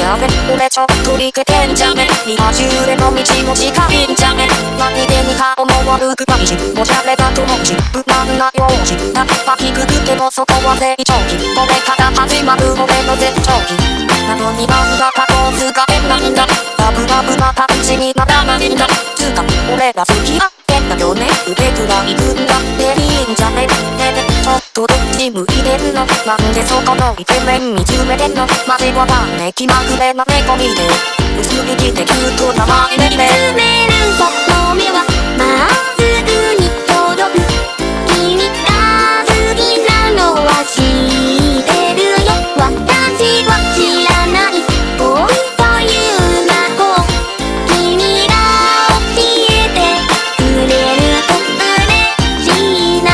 やべ俺ちょっとリケてんじゃね今中での道も近いんじゃね何気に顔も悪くないしおしゃれだと思うし無難な用紙やっぱ低くてもそこは成長期これから始まる俺の絶頂期なのになんだかこう使えないんだラブラブな感じにならないんだつうか俺ら好き合ってんだよね腕くらい組んだっていいんじゃねねねちょっとどっち向いてんのなんでそこのイケメン見つめてんのマジわかんね気まぐれな猫見て薄引きでキュートなマイメリで見つめるその目はまっすぐに届く君が好きなのは知ってるよ私は知らない恋という魔法君が教えてくれると嬉しいな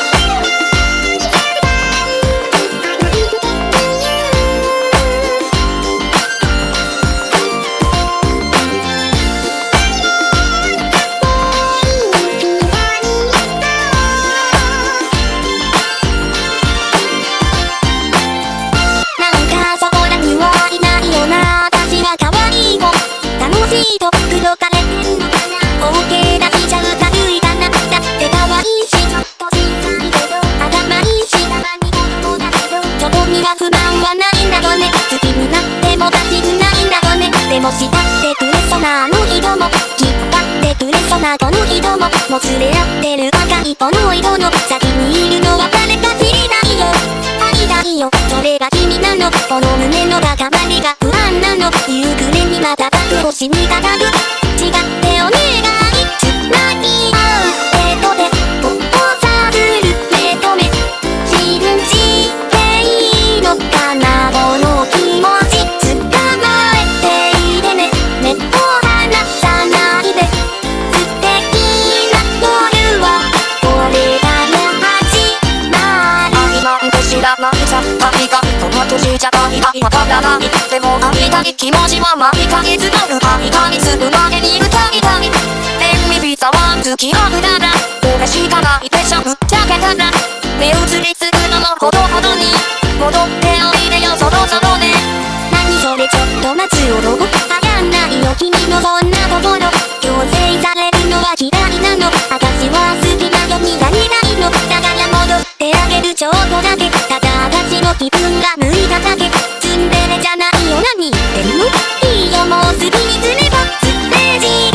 と口説かれてんのかな OK 出しちゃうかるいかなだって可愛いしちょっと小さいけど頭いいしたまに子供だけどそこには不満はないんだよね好きになっても立ちくないんだよねでも慕ってくれそうなあの人も引っ張ってくれそうなこの人ももつれ合ってる赤いこの色の先にいるのは誰か知りたいよ会いたいよそれが君なのこの胸の高まりが不安なの夕暮れにまた星にかかる違ってお願いつなぎ合う手と手交差する目と目信じていいのかなこの気持ち捕まえていてね目を離さないで素敵な夜はこれから始まる愛なんて知らないさ愛がこの年じゃない愛わからないでも会いたい気持ちは毎ヶ月なる愛がにするまでに歌いたい天秤ビザは付き合うなら俺しかないでしょぶっちゃけたら目移りするのもほどほどに戻っておいでよそろそろね何それちょっと待つよロボはやんないよ君のそんなところ強制されるのは嫌いなの私は好きなよになりたいのだから戻ってあげるちょっとだけただ私の気分が向いただけツンデレじゃないよ何言ってんのいいよもう好きにすればステージ